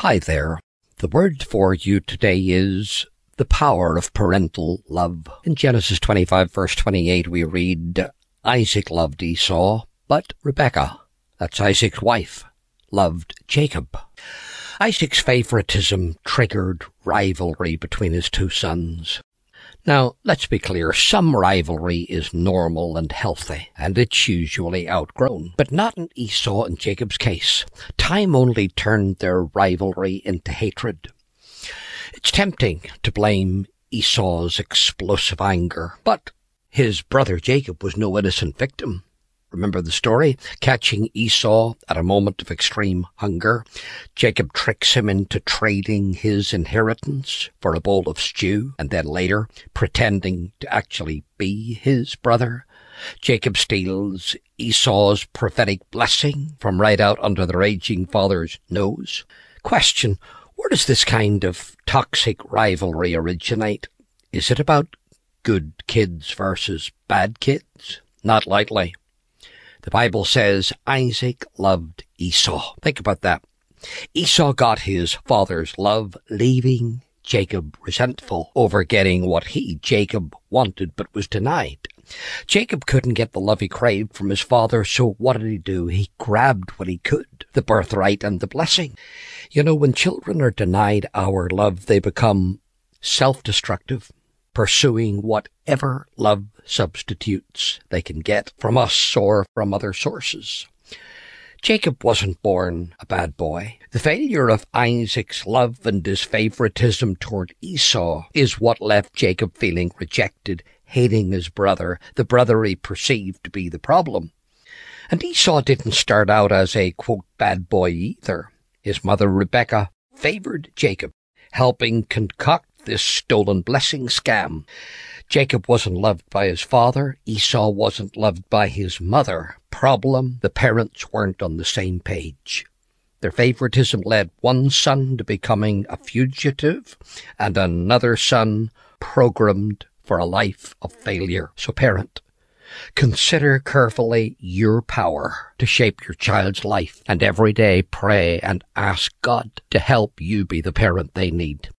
Hi there. The word for you today is the power of parental love. In Genesis 25 verse 28 we read, Isaac loved Esau, but Rebekah, that's Isaac's wife, loved Jacob. Isaac's favoritism triggered rivalry between his two sons. Now, let's be clear, some rivalry is normal and healthy, and it's usually outgrown. But not in Esau and Jacob's case. Time only turned their rivalry into hatred. It's tempting to blame Esau's explosive anger, but his brother Jacob was no innocent victim. Remember the story? Catching Esau at a moment of extreme hunger, Jacob tricks him into trading his inheritance for a bowl of stew, and then later pretending to actually be his brother. Jacob steals Esau's prophetic blessing from right out under the raging father's nose. Question, where does this kind of toxic rivalry originate? Is it about good kids versus bad kids? Not likely. The Bible says Isaac loved Esau. Think about that. Esau got his father's love, leaving Jacob resentful over getting what he, Jacob, wanted but was denied. Jacob couldn't get the love he craved from his father, so what did he do? He grabbed what he could, the birthright and the blessing. You know, when children are denied our love, they become self-destructive, pursuing whatever love substitutes they can get from us or from other sources. Jacob wasn't born a bad boy. The failure of Isaac's love and his favoritism toward Esau is what left Jacob feeling rejected, hating his brother, the brother he perceived to be the problem. And Esau didn't start out as a, quote, bad boy either. His mother Rebekah favored Jacob, helping concoct this stolen blessing scam. Jacob wasn't loved by his father. Esau wasn't loved by his mother. Problem, the parents weren't on the same page. Their favoritism led one son to becoming a fugitive and another son programmed for a life of failure. So parent, consider carefully your power to shape your child's life, and every day pray and ask God to help you be the parent they need.